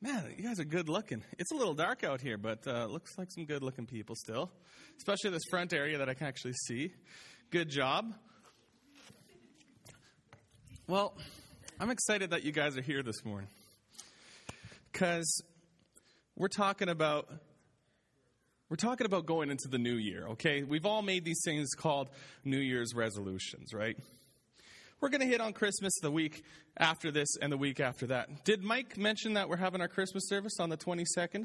Man, you guys are good looking. It's a little dark out here, but looks like some good looking people still. Especially this front area that I can actually see. Good job. Well, I'm excited that you guys are here this morning. Because we're talking about going into the new year, okay? We've all made these things called New Year's resolutions, right? We're going to hit on Christmas the week after this and the week after that. Did Mike mention that we're having our Christmas service on the 22nd?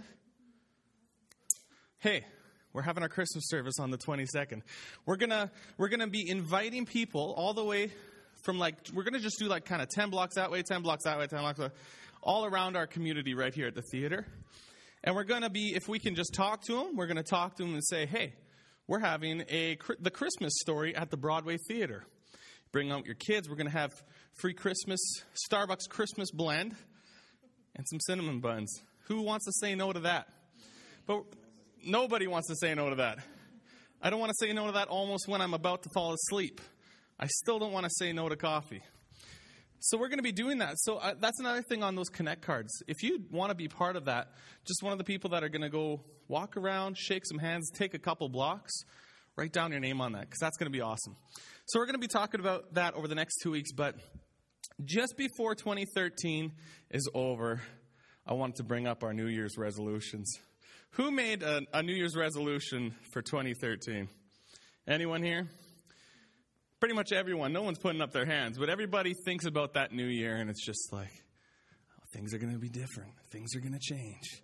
Hey, we're having our Christmas service on the 22nd. We're going to be inviting people all the way from we're going to just do kind of 10 blocks that way, 10 blocks that way, 10 blocks that way, all around our community right here at the theater. And we're going to be, if we can just talk to them, we're going to talk to them and say, hey, we're having the Christmas story at the Broadway Theater. Bring out your kids. We're going to have free Christmas, Starbucks Christmas blend, and some cinnamon buns. Who wants to say no to that? But nobody wants to say no to that. I don't want to say no to that almost when I'm about to fall asleep. I still don't want to say no to coffee. So we're going to be doing that. So that's another thing on those Connect cards. If you want to be part of that, just one of the people that are going to go walk around, shake some hands, take a couple blocks, write down your name on that, because that's going to be awesome. So we're going to be talking about that over the next 2 weeks. But just before 2013 is over, I wanted to bring up our New Year's resolutions. Who made a New Year's resolution for 2013? Anyone here? Pretty much everyone. No one's putting up their hands. But everybody thinks about that new year, and it's just like, oh, things are going to be different. Things are going to change.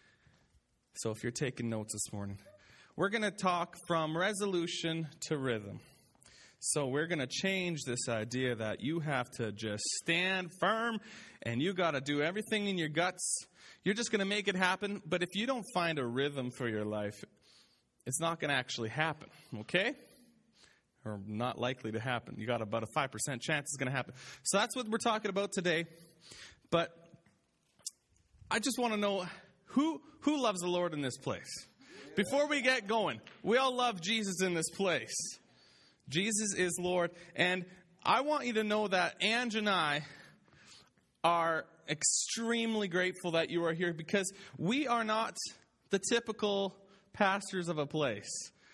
So if you're taking notes this morning, we're going to talk from resolution to rhythm. So we're going to change this idea that you have to just stand firm and you got to do everything in your guts. You're just going to make it happen. But if you don't find a rhythm for your life, it's not going to actually happen, okay? Or not likely to happen. You got about a 5% chance it's going to happen. So that's what we're talking about today. But I just want to know who loves the Lord in this place. Before we get going, we all love Jesus in this place. Jesus is Lord. And I want you to know that Ange and I are extremely grateful that you are here, because we are not the typical pastors of a place.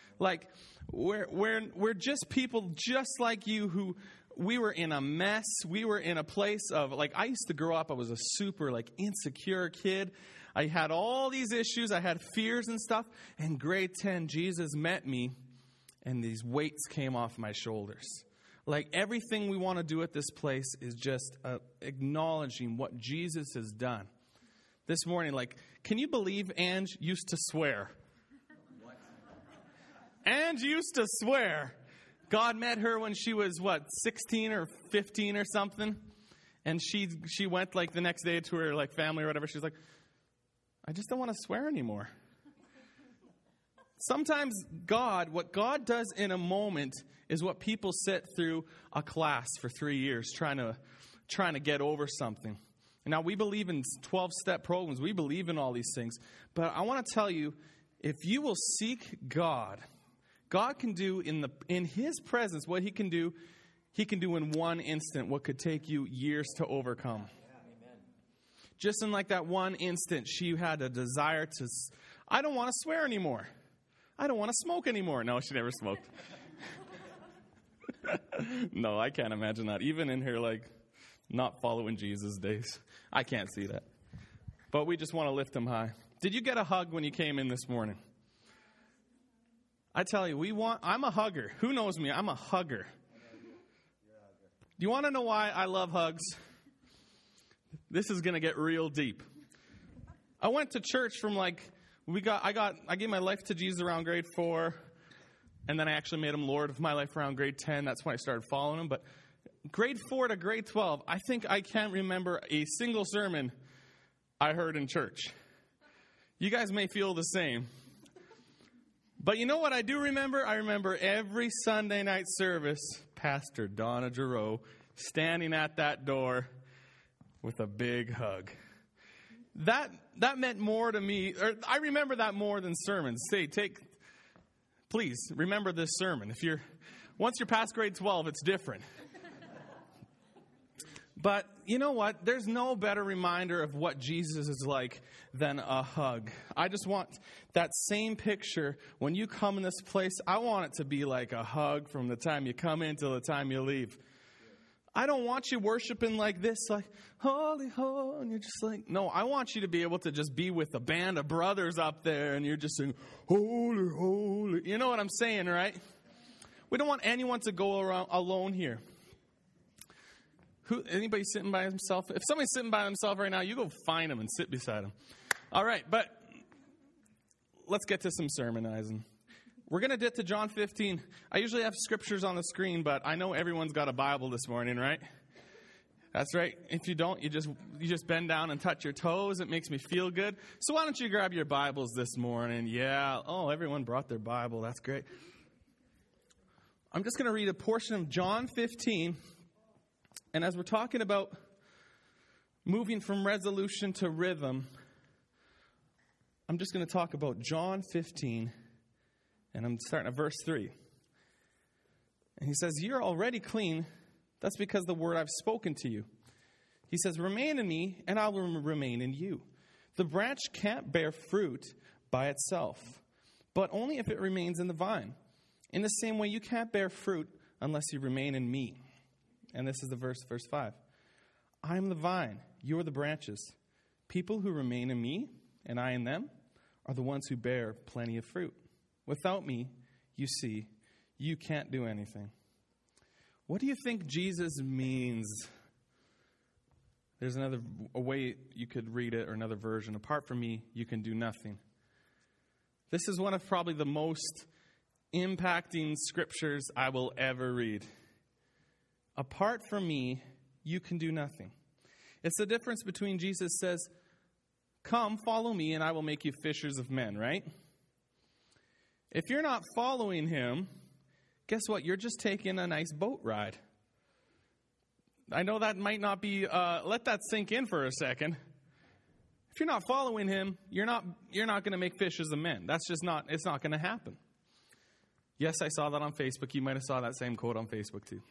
We're just people just like you who we were in a mess. We were in a place of, I used to grow up, I was a super, insecure kid. I had all these issues. I had fears and stuff. In grade 10, Jesus met me, and these weights came off my shoulders. Everything we want to do at this place is just acknowledging what Jesus has done. This morning, can you believe Ange used to swear? Ange used to swear. God met her when she was, 16 or 15 or something? And she went, the next day to her, family or whatever. She's like, I just don't want to swear anymore. Sometimes what God does in a moment is what people sit through a class for 3 years trying to get over something. Now, we believe in 12-step programs. We believe in all these things. But I want to tell you, if you will seek God, God can do in His presence what He can do in one instant what could take you years to overcome. Just in that one instant, she had a desire to, I don't want to swear anymore. I don't want to smoke anymore. No, she never smoked. No, I can't imagine that. Even in her, not following Jesus days. I can't see that. But we just want to lift Him high. Did you get a hug when you came in this morning? I tell you, I'm a hugger. Who knows me? I'm a hugger. Do you want to know why I love hugs? This is going to get real deep. I went to church from I gave my life to Jesus around grade 4, and then I actually made Him Lord of my life around grade 10. That's when I started following Him. But grade 4 to grade 12, I think I can't remember a single sermon I heard in church. You guys may feel the same. But you know what I do remember? I remember every Sunday night service, Pastor Donna Giroux standing at that door with a big hug. That meant more to me. Or I remember that more than sermons. Please remember this sermon. Once you're past grade 12, it's different. But you know what? There's no better reminder of what Jesus is like than a hug. I just want that same picture when you come in this place. I want it to be like a hug from the time you come in till the time you leave. I don't want you worshiping like this, like, holy, holy, and you're just like, no, I want you to be able to just be with a band of brothers up there, and you're just saying, holy, holy. You know what I'm saying, right? We don't want anyone to go around alone here. Anybody sitting by himself? If somebody's sitting by themselves right now, you go find them and sit beside them. All right, but let's get to some sermonizing. We're going to get to John 15. I usually have scriptures on the screen, but I know everyone's got a Bible this morning, right? That's right. If you don't, you just bend down and touch your toes. It makes me feel good. So why don't you grab your Bibles this morning? Yeah. Oh, everyone brought their Bible. That's great. I'm just going to read a portion of John 15. And as we're talking about moving from resolution to rhythm, I'm just going to talk about John 15, and I'm starting at verse 3. And he says, you're already clean. That's because the word I've spoken to you. He says, remain in me, and I will remain in you. The branch can't bear fruit by itself, but only if it remains in the vine. In the same way, you can't bear fruit unless you remain in me. And this is the verse 5. I am the vine, you are the branches. People who remain in me, and I in them, are the ones who bear plenty of fruit. Without me, you see, you can't do anything. What do you think Jesus means? There's a way you could read it, or another version. Apart from me, you can do nothing. This is one of probably the most impacting scriptures I will ever read. Apart from me, you can do nothing. It's the difference between Jesus says, come, follow me, and I will make you fishers of men, right? If you're not following him, guess what? You're just taking a nice boat ride. I know that might not be, let that sink in for a second. If you're not following him, you're not going to make fishers of men. That's just not, it's not going to happen. Yes, I saw that on Facebook. You might have saw that same quote on Facebook too.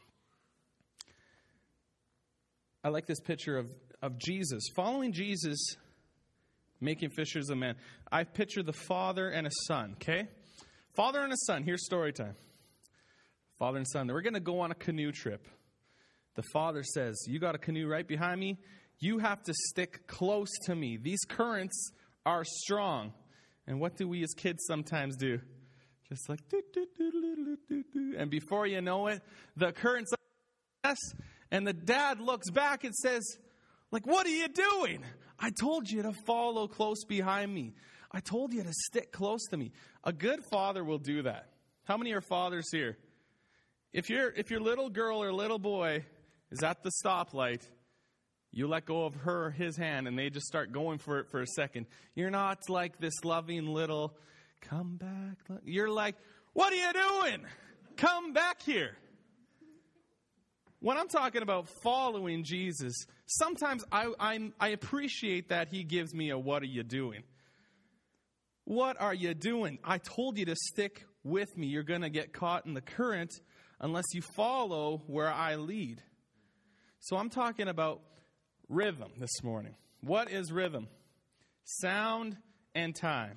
I like this picture of Jesus. Following Jesus, making fishers of men. I picture the father and a son, okay? Father and a son. Here's story time. Father and son. We're going to go on a canoe trip. The father says, you got a canoe right behind me? You have to stick close to me. These currents are strong. And what do we as kids sometimes do? Just like, doo, doo, doo, doo, doo, doo. And before you know it, the currents are and the dad looks back and says, like, what are you doing? I told you to follow close behind me. I told you to stick close to me. A good father will do that. How many are fathers here? If your little girl or little boy is at the stoplight, you let go of her or his hand and they just start going for it for a second. You're not like this loving little, come back. You're like, what are you doing? Come back here. When I'm talking about following Jesus, sometimes I appreciate that he gives me a what are you doing? What are you doing? I told you to stick with me. You're going to get caught in the current unless you follow where I lead. So I'm talking about rhythm this morning. What is rhythm? Sound and time.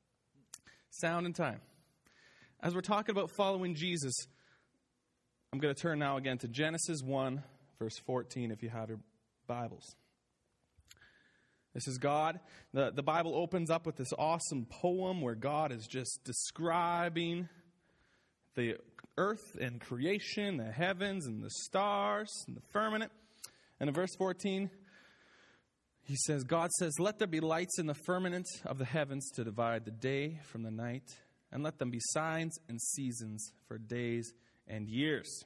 Sound and time. As we're talking about following Jesus, I'm going to turn now again to Genesis 1, verse 14, if you have your Bibles. This is God. The Bible opens up with this awesome poem where God is just describing the earth and creation, the heavens and the stars and the firmament. And in verse 14, he says, God says, let there be lights in the firmament of the heavens to divide the day from the night, and let them be signs and seasons for days and years.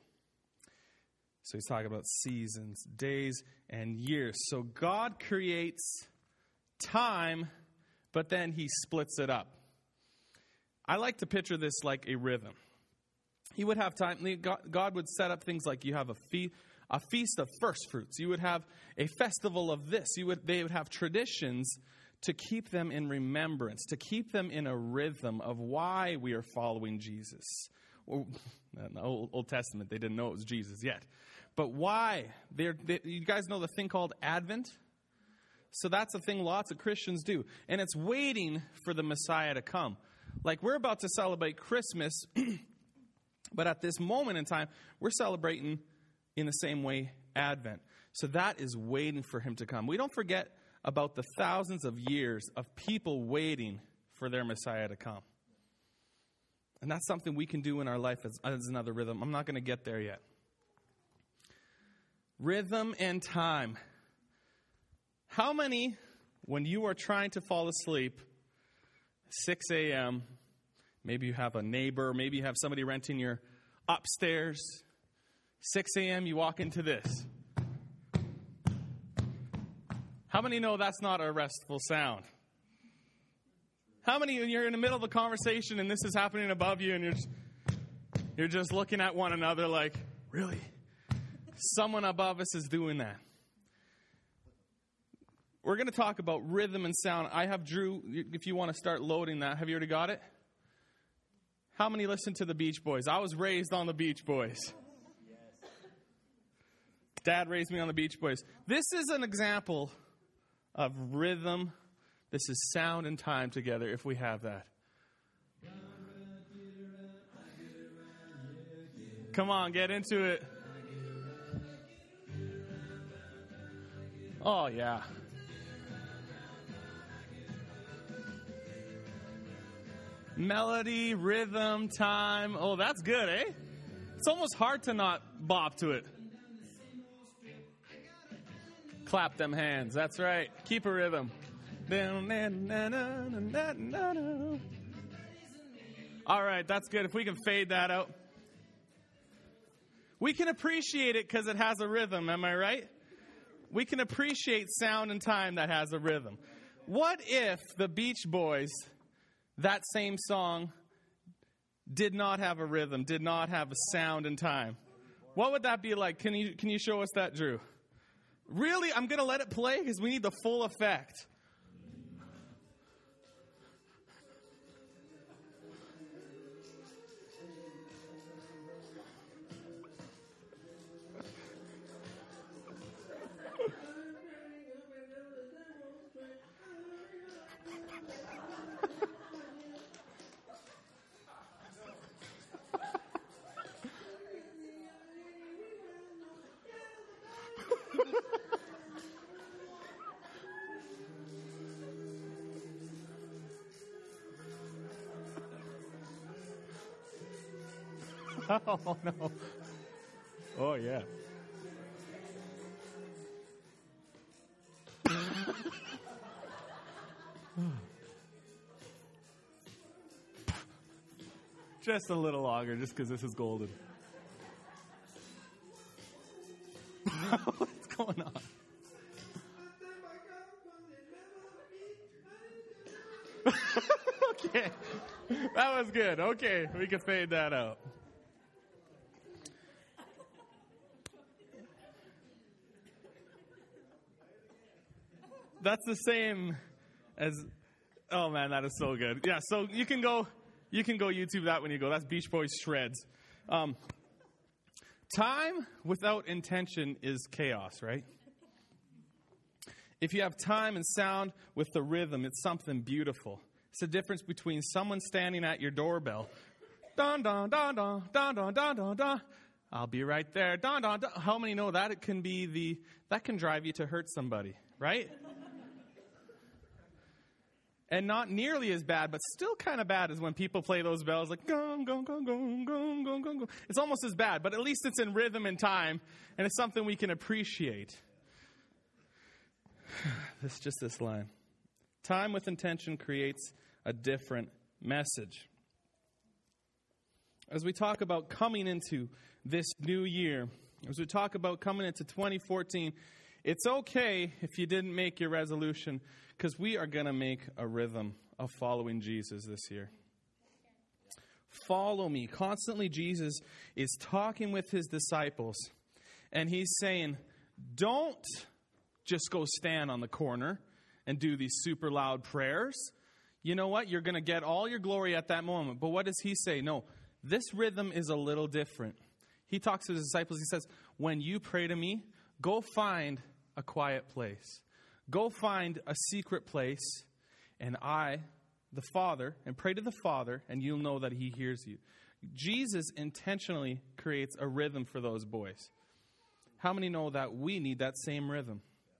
So he's talking about seasons, days, and years. So God creates time, but then he splits it up. I like to picture this like a rhythm. He would have time. God would set up things like you have a feast of first fruits. You would have a festival of this. They would have traditions to keep them in remembrance, to keep them in a rhythm of why we are following Jesus. Well, in the Old Testament, they didn't know it was Jesus yet. But why? You guys know the thing called Advent? So that's a thing lots of Christians do. And it's waiting for the Messiah to come. Like, we're about to celebrate Christmas, but at this moment in time, we're celebrating in the same way Advent. So that is waiting for him to come. We don't forget about the thousands of years of people waiting for their Messiah to come. And that's something we can do in our life as another rhythm. I'm not going to get there yet. Rhythm and time. How many, when you are trying to fall asleep, 6 a.m., maybe you have a neighbor, maybe you have somebody renting your upstairs, 6 a.m., you walk into this. How many know that's not a restful sound? How many, when you're in the middle of a conversation and this is happening above you and you're just looking at one another like, really? Someone above us is doing that. We're going to talk about rhythm and sound. I have Drew, if you want to start loading that. Have you already got it? How many listen to the Beach Boys? I was raised on the Beach Boys. Dad raised me on the Beach Boys. This is an example of rhythm. This is sound and time together if we have that. Come on, get into it. Oh, yeah. Melody, rhythm, time. Oh, that's good, eh? It's almost hard to not bop to it. Clap them hands. That's right. Keep a rhythm. All right, that's good. If we can fade that out. We can appreciate it because it has a rhythm. Am I right? We can appreciate sound and time that has a rhythm. What if the Beach Boys, that same song, did not have a rhythm, did not have a sound and time? What would that be like? Can you show us that, Drew? Really? I'm going to let it play because we need the full effect. Oh, no. Oh, yeah. Just a little longer, just because this is golden. What's going on? Okay. That was good. Okay, we can fade that out. That's the same as, oh man, that is so good. Yeah, so you can go YouTube that when you go. That's Beach Boys Shreds. Time without intention is chaos, right? If you have time and sound with the rhythm, it's something beautiful. It's the difference between someone standing at your doorbell. Dun, dun, dun, dun, dun, dun, dun, dun, dun. I'll be right there. Dun, dun, dun. How many know that it can be that can drive you to hurt somebody, right? And not nearly as bad, but still kind of bad as when people play those bells like gong, gong, gong, gong, gong, gong, gong, gong. It's almost as bad, but at least it's in rhythm and time, and it's something we can appreciate. This line. Time with intention creates a different message. As we talk about coming into this new year, as we talk about coming into 2014, it's okay if you didn't make your resolution, because we are going to make a rhythm of following Jesus this year. Follow me. Constantly, Jesus is talking with his disciples, and he's saying, don't just go stand on the corner and do these super loud prayers. You know what? You're going to get all your glory at that moment. But what does he say? No, this rhythm is a little different. He talks to his disciples. He says, when you pray to me, go find a quiet place. Go find a secret place, and I, the Father, and pray to the Father, and you'll know that he hears you. Jesus intentionally creates a rhythm for those boys. How many know that we need that same rhythm?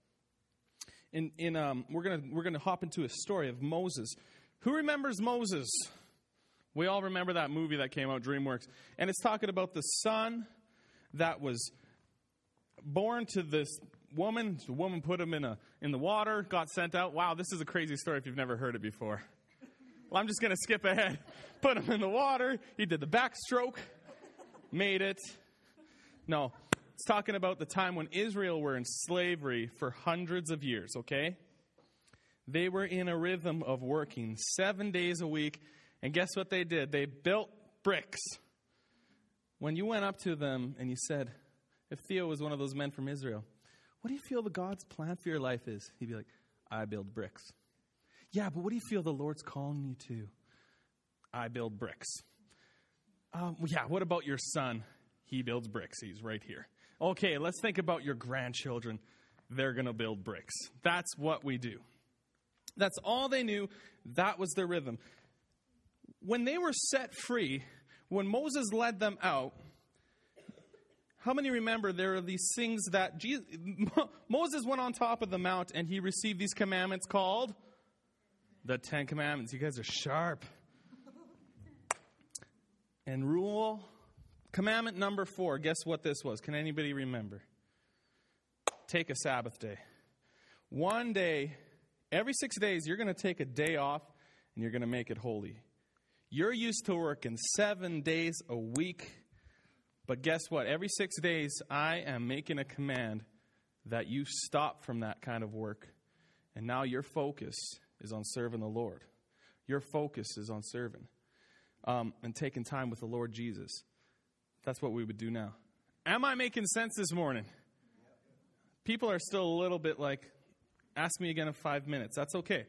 We're gonna hop into a story of Moses. Who remembers Moses? We all remember that movie that came out, DreamWorks, and it's talking about the son that was born to this woman. The woman put him in the water, got sent out. Wow, this is a crazy story if you've never heard it before. Well, I'm just gonna skip ahead. Put him in the water. He did the backstroke, made it. No. It's talking about the time when Israel were in slavery for hundreds of years, okay? They were in a rhythm of working 7 days a week, and guess what they did? They built bricks. When you went up to them and you said, if Theo was one of those men from Israel, what do you feel the God's plan for your life is? He'd be like, I build bricks. Yeah, but what do you feel the Lord's calling you to? I build bricks. Yeah, what about your son? He builds bricks. He's right here. Okay, let's think about your grandchildren. They're going to build bricks. That's what we do. That's all they knew. That was their rhythm. When they were set free, when Moses led them out, how many remember there are these things that Moses went on top of the mount and he received these commandments called the 10 Commandments. You guys are sharp. And commandment number 4, guess what this was? Can anybody remember? Take a Sabbath day. One day, every 6 days, you're going to take a day off and you're going to make it holy. You're used to working 7 days a week. But guess what? Every 6 days, I am making a command that you stop from that kind of work. And now your focus is on serving the Lord. Your focus is on serving and taking time with the Lord Jesus. That's what we would do now. Am I making sense this morning? People are still a little bit like, ask me again in 5 minutes. That's okay.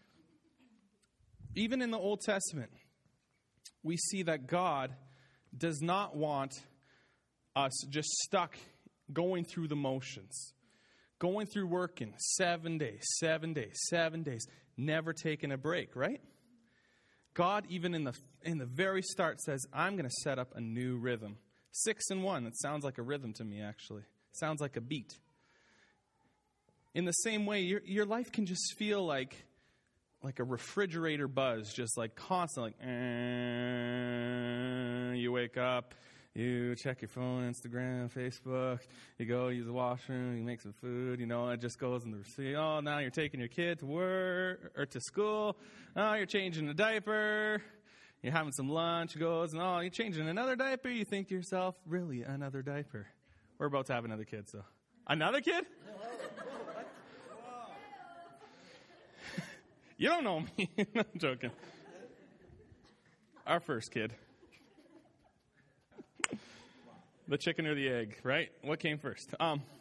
Even in the Old Testament, we see that God does not want us just stuck going through the motions, going through working 7 days, 7 days, 7 days, never taking a break, right? God, even in the very start, says, I'm going to set up a new rhythm. 6 and 1, it sounds like a rhythm to me, actually. It sounds like a beat. In the same way, your life can just feel like a refrigerator buzz, just like constant, like, you wake up, you check your phone, Instagram, Facebook, you go use the washroom, you make some food, it just goes in the receipt. Oh, now you're taking your kid to work or to school. Oh, you're changing a diaper. You're having some lunch, goes, and you're changing another diaper. You think to yourself, really, another diaper? We're about to have another kid, so. Another kid? You don't know me. I'm joking. Our first kid. The chicken or the egg, right? What came first?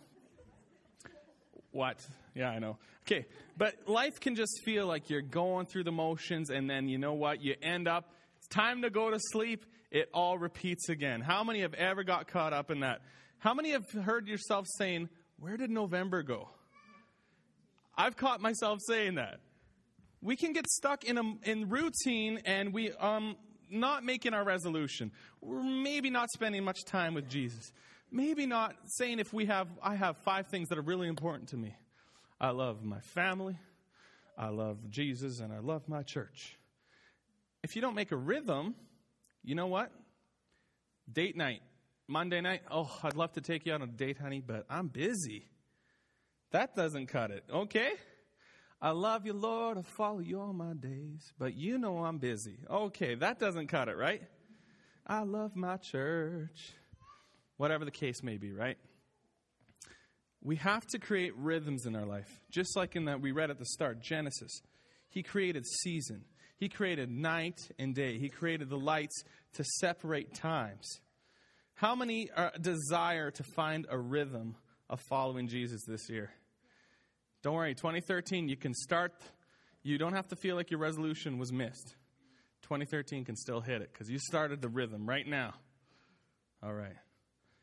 What? Yeah, I know. Okay, but life can just feel like you're going through the motions, and then you know what? You end up, it's time to go to sleep. It all repeats again. How many have ever got caught up in that? How many have heard yourself saying, where did November go? I've caught myself saying that. We can get stuck in routine, and we not making our resolution. We're maybe not spending much time with Jesus. Maybe not saying I have 5 things that are really important to me. I love my family, I love Jesus, and I love my church. If you don't make a rhythm, you know what? Date night, Monday night. Oh, I'd love to take you on a date, honey, but I'm busy. That doesn't cut it, okay? I love you, Lord, I'll follow you all my days, but you know I'm busy. Okay, that doesn't cut it, right? I love my church. Whatever the case may be, right? We have to create rhythms in our life. Just like in that we read at the start, Genesis. He created season. He created night and day. He created the lights to separate times. How many desire to find a rhythm of following Jesus this year? Don't worry, 2013, you can start. You don't have to feel like your resolution was missed. 2013 can still hit it because you started the rhythm right now. All right.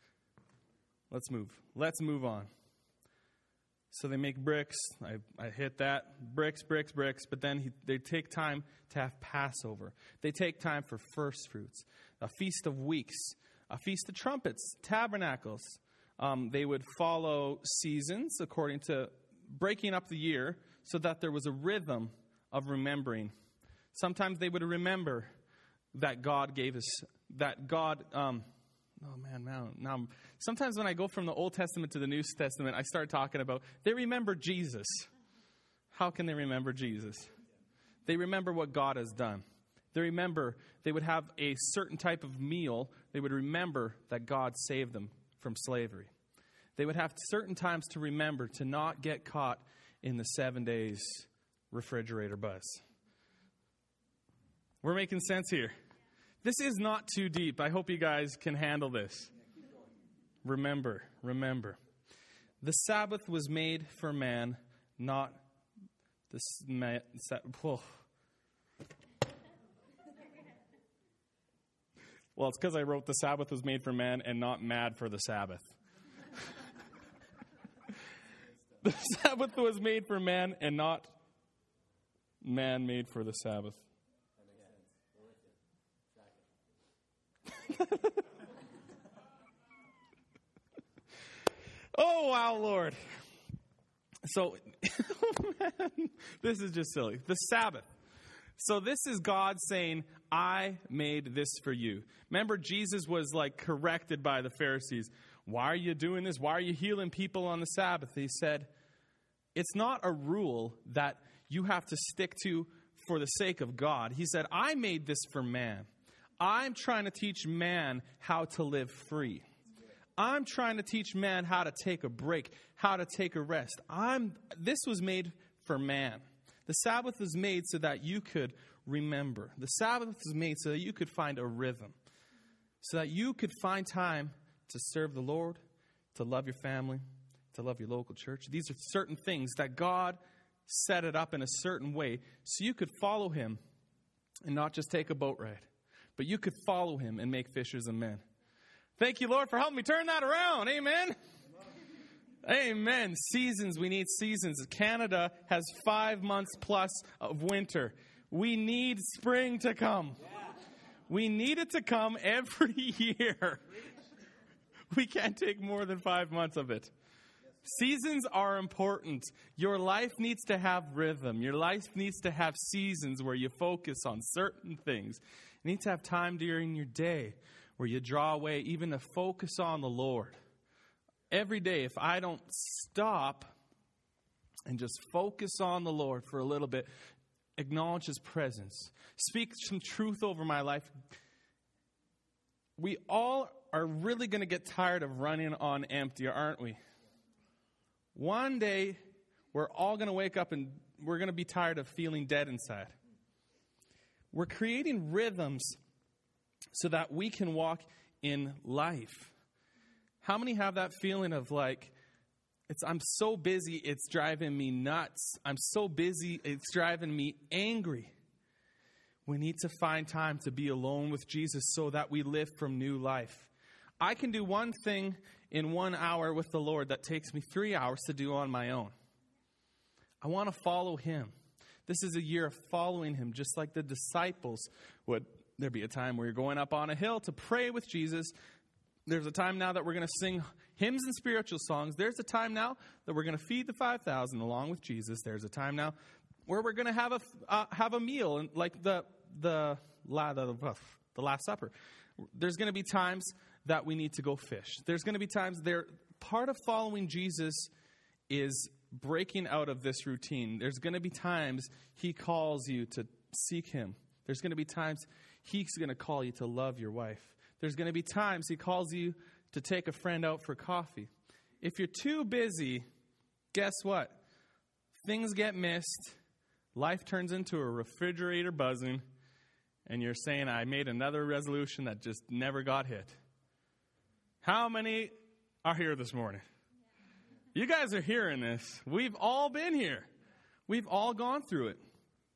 Let's move on. So they make bricks. I hit that. Bricks. But then they take time to have Passover. They take time for first fruits, a feast of weeks, a feast of trumpets, tabernacles. They would follow seasons according to breaking up the year so that there was a rhythm of remembering. Sometimes they would remember that God gave us, that God... Now, sometimes when I go from the Old Testament to the New Testament, I start talking about, they remember Jesus. How can they remember Jesus? They remember what God has done. They would have a certain type of meal. They would remember that God saved them from slavery. They would have certain times to remember to not get caught in the 7 days refrigerator buzz. We're making sense here. This is not too deep. I hope you guys can handle this. Remember. The Sabbath was made for man, not the man. Well, it's because I wrote the Sabbath was made for man and not mad for the Sabbath. The Sabbath was made for man and not man made for the Sabbath. Oh, wow, Lord. So, man, this is just silly. The Sabbath. So this is God saying, I made this for you. Remember, Jesus was like corrected by the Pharisees. Why are you doing this? Why are you healing people on the Sabbath? He said, it's not a rule that you have to stick to for the sake of God. He said, I made this for man. I'm trying to teach man how to live free. I'm trying to teach man how to take a break, how to take a rest. This was made for man. The Sabbath was made so that you could remember. The Sabbath was made so that you could find a rhythm, so that you could find time to serve the Lord, to love your family, to love your local church. These are certain things that God set it up in a certain way so you could follow him and not just take a boat ride, but you could follow him and make fishers of men. Thank you, Lord, for helping me turn that around. Amen. Amen. Seasons. We need seasons. Canada has 5 months plus of winter. We need spring to come. We need it to come every year. We can't take more than 5 months of it. Seasons are important. Your life needs to have rhythm. Your life needs to have seasons where you focus on certain things. You need to have time during your day where you draw away even to focus on the Lord. Every day, if I don't stop and just focus on the Lord for a little bit, acknowledge his presence, speak some truth over my life, we all are really going to get tired of running on empty, aren't we? One day, we're all going to wake up and we're going to be tired of feeling dead inside. We're creating rhythms so that we can walk in life. How many have that feeling of like, I'm so busy, it's driving me nuts. I'm so busy, it's driving me angry. We need to find time to be alone with Jesus so that we live from new life. I can do one thing in 1 hour with the Lord that takes me 3 hours to do on my own. I want to follow him. This is a year of following him, just like the disciples would. There'd be a time where you're going up on a hill to pray with Jesus. There's a time now that we're going to sing hymns and spiritual songs. There's a time now that we're going to feed the 5,000 along with Jesus. There's a time now where we're going to have a meal, and like the Last Supper. There's going to be times that we need to go fish. There's going to be times part of following Jesus is breaking out of this routine. There's going to be times he calls you to seek him. There's going to be times he's going to call you to love your wife. There's going to be times he calls you to take a friend out for coffee. If you're too busy, guess what? Things get missed. Life turns into a refrigerator buzzing. And you're saying, I made another resolution that just never got hit. How many are here this morning? You guys are hearing this. We've all been here. We've all gone through it.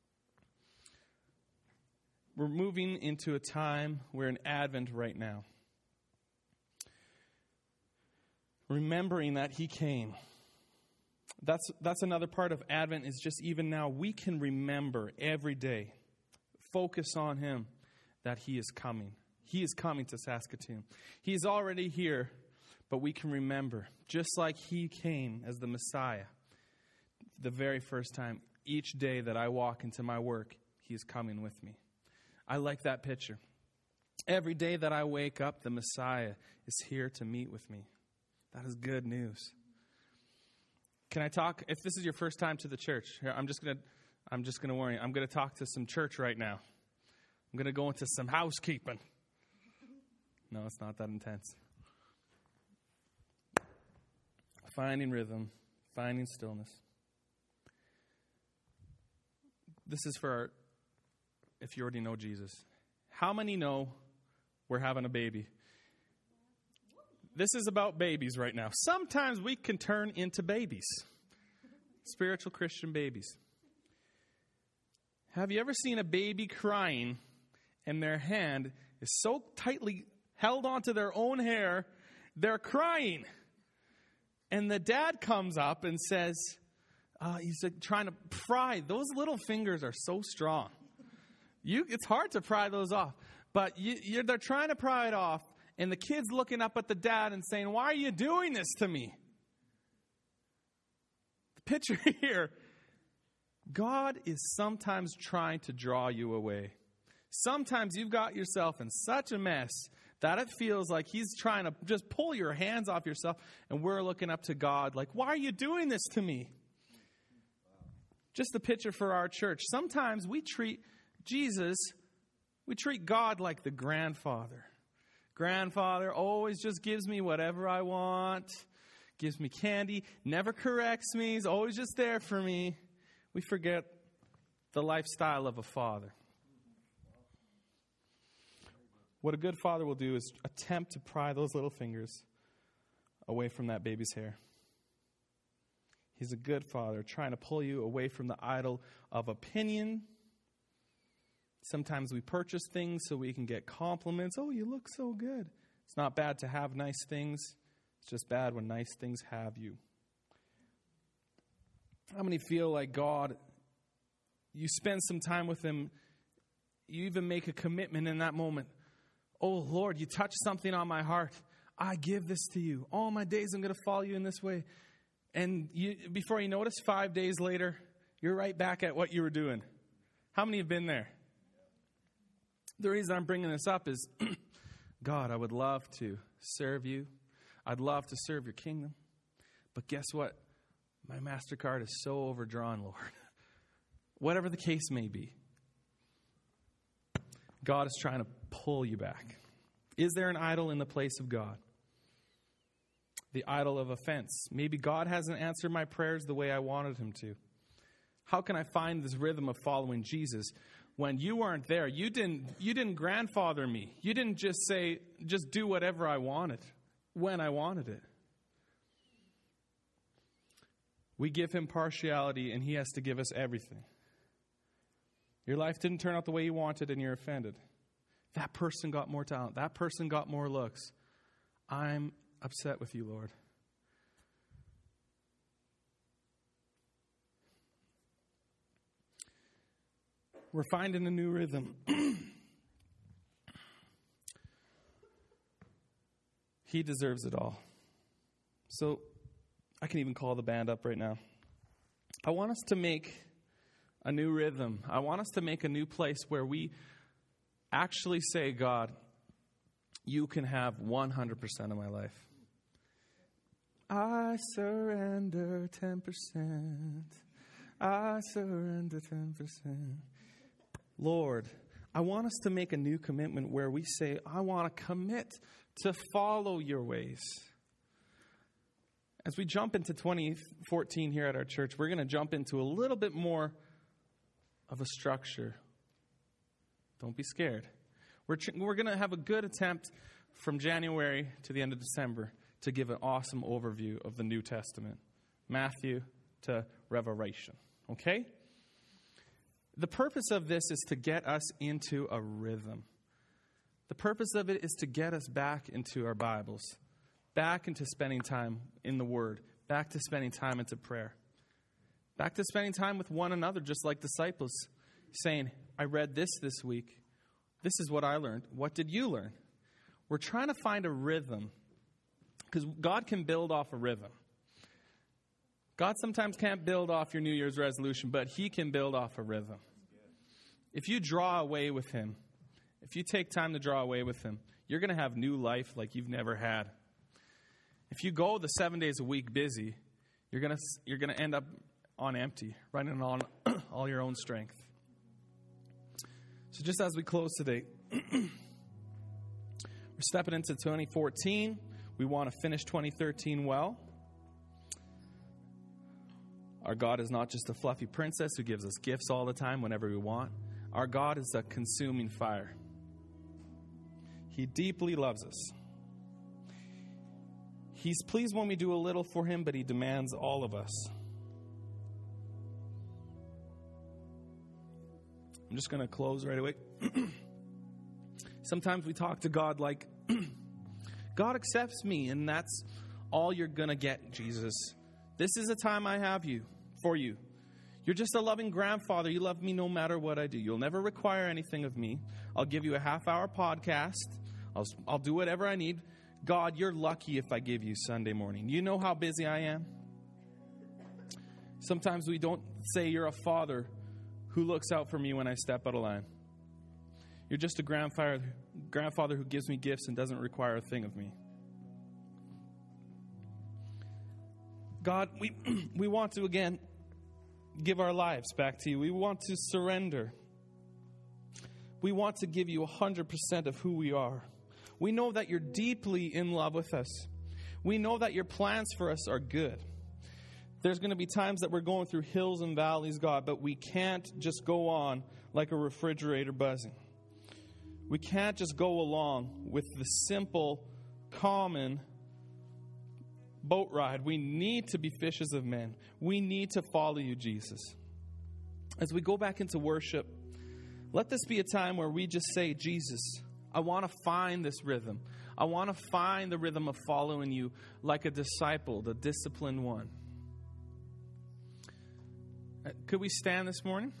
We're moving into a time, we're in Advent right now. remembering that he came. That's another part of Advent, is just even now we can remember every day, focus on him, that he is coming. He is coming to Saskatoon. He is already here, but we can remember, just like he came as the Messiah the very first time. Each day that I walk into my work, he is coming with me. I like that picture. Every day that I wake up, the Messiah is here to meet with me. That is good news. Can I talk? If this is your first time to the church, I'm just gonna warn you. I'm gonna talk to some church right now. I'm gonna go into some housekeeping. No, it's not that intense. Finding rhythm, finding stillness. This is for if you already know Jesus. How many know we're having a baby? This is about babies right now. Sometimes we can turn into babies. Spiritual Christian babies. Have you ever seen a baby crying and their hand is so tightly held onto their own hair, they're crying? And the dad comes up and says, he's trying to pry. Those little fingers are so strong. It's hard to pry those off. But they're trying to pry it off. And the kid's looking up at the dad and saying, "Why are you doing this to me?" The picture here, God is sometimes trying to draw you away. Sometimes you've got yourself in such a mess that it feels like he's trying to just pull your hands off yourself. And we're looking up to God like, "Why are you doing this to me?" Just the picture for our church. Sometimes we treat God like the grandfather. Grandfather always just gives me whatever I want, gives me candy, never corrects me, is always just there for me. We forget the lifestyle of a father. What a good father will do is attempt to pry those little fingers away from that baby's hair. He's a good father, trying to pull you away from the idol of opinion. Sometimes we purchase things so we can get compliments. "Oh, you look so good." It's not bad to have nice things. It's just bad when nice things have you. How many feel like God, you spend some time with him, you even make a commitment in that moment. "Oh, Lord, you touched something on my heart. I give this to you. All my days I'm going to follow you in this way." And before you notice, 5 days later, you're right back at what you were doing. How many have been there? The reason I'm bringing this up is, God, I would love to serve you. I'd love to serve your kingdom. But guess what? My MasterCard is so overdrawn, Lord. Whatever the case may be, God is trying to pull you back. Is there an idol in the place of God? The idol of offense. Maybe God hasn't answered my prayers the way I wanted him to. How can I find this rhythm of following Jesus when you weren't there? You didn't grandfather me. You didn't just say, just do whatever I wanted when I wanted it. We give him partiality and he has to give us everything. Your life didn't turn out the way you wanted and you're offended. That person got more talent. That person got more looks. I'm upset with you, Lord. We're finding a new rhythm. He deserves it all. So I can even call the band up right now. I want us to make a new rhythm. I want us to make a new place where we actually say, God, you can have 100% of my life. I surrender 10%. I surrender 10%. Lord, I want us to make a new commitment where we say, I want to commit to follow your ways. As we jump into 2014 here at our church, we're going to jump into a little bit more of a structure. Don't be scared. We're going to have a good attempt from January to the end of December to give an awesome overview of the New Testament, Matthew to Revelation. Okay? The purpose of this is to get us into a rhythm. The purpose of it is to get us back into our Bibles, back into spending time in the Word, back to spending time into prayer, back to spending time with one another, just like disciples, saying, I read this week. This is what I learned. What did you learn? We're trying to find a rhythm, because God can build off a rhythm. God sometimes can't build off your New Year's resolution, but He can build off a rhythm. If you draw away with Him, if you take time to draw away with Him, you're going to have new life like you've never had. If you go the 7 days a week busy, you're going to end up on empty, running on all your own strength. So just as we close today, we're stepping into 2014. We want to finish 2013 well. Our God is not just a fluffy princess who gives us gifts all the time whenever we want. Our God is a consuming fire. He deeply loves us. He's pleased when we do a little for Him, but He demands all of us. I'm just going to close right away. Sometimes we talk to God like, God accepts me, and that's all you're going to get, Jesus. This is the time I have for you. You're just a loving grandfather. You love me no matter what I do. You'll never require anything of me. I'll give you a half-hour podcast. I'll do whatever I need. God, you're lucky if I give you Sunday morning. You know how busy I am? Sometimes we don't say you're a father who looks out for me when I step out of line. You're just a grandfather who gives me gifts and doesn't require a thing of me. God, we want to, again, give our lives back to you. We want to surrender. We want to give you 100% of who we are. We know that you're deeply in love with us. We know that your plans for us are good. There's going to be times that we're going through hills and valleys, God, but we can't just go on like a refrigerator buzzing. We can't just go along with the simple, common boat ride. We need to be fishers of men. We need to follow you, Jesus. As we go back into worship, let this be a time where we just say, Jesus, I want to find this rhythm. I want to find the rhythm of following you like a disciple, the disciplined one. Could we stand this morning?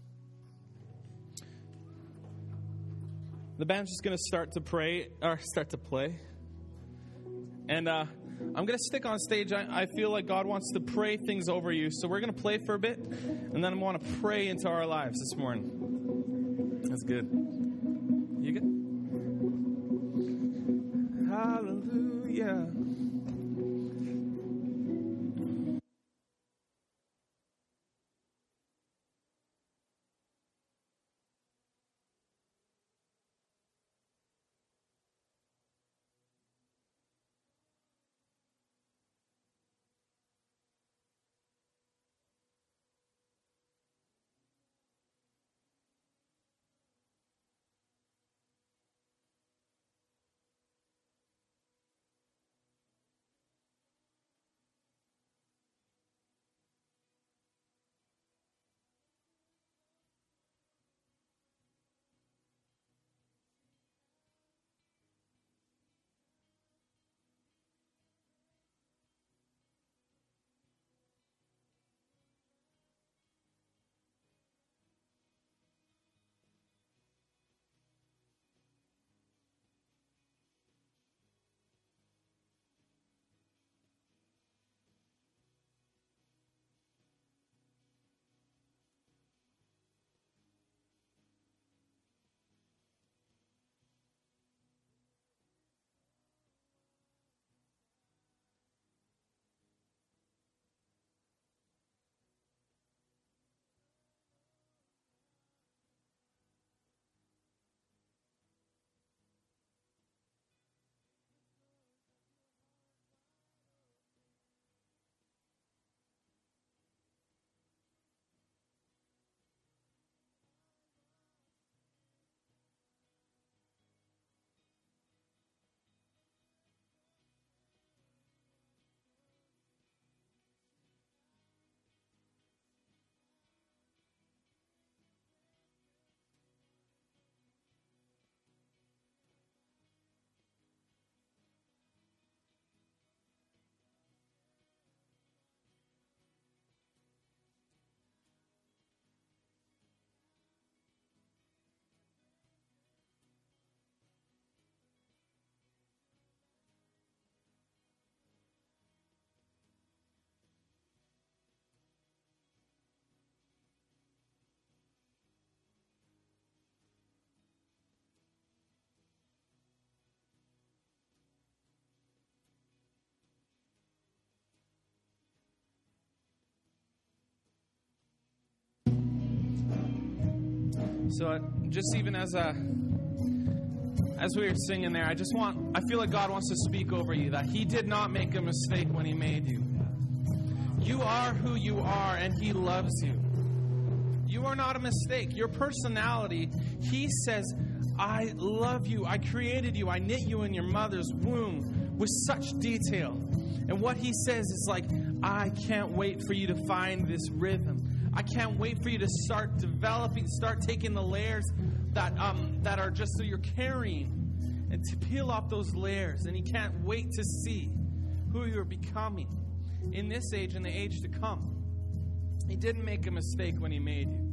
The band's just going to start to play. And I'm going to stick on stage. I feel like God wants to pray things over you. So we're going to play for a bit. And then I want to pray into our lives this morning. That's good. You good? Hallelujah. So just even as we were singing there, I feel like God wants to speak over you, that He did not make a mistake when He made you. You are who you are, and He loves you. You are not a mistake. Your personality, He says, I love you. I created you. I knit you in your mother's womb with such detail. And what He says is like, I can't wait for you to find this rhythm. I can't wait for you to start developing, start taking the layers that are just so you're carrying, and to peel off those layers. And He can't wait to see who you're becoming in this age and the age to come. He didn't make a mistake when He made you.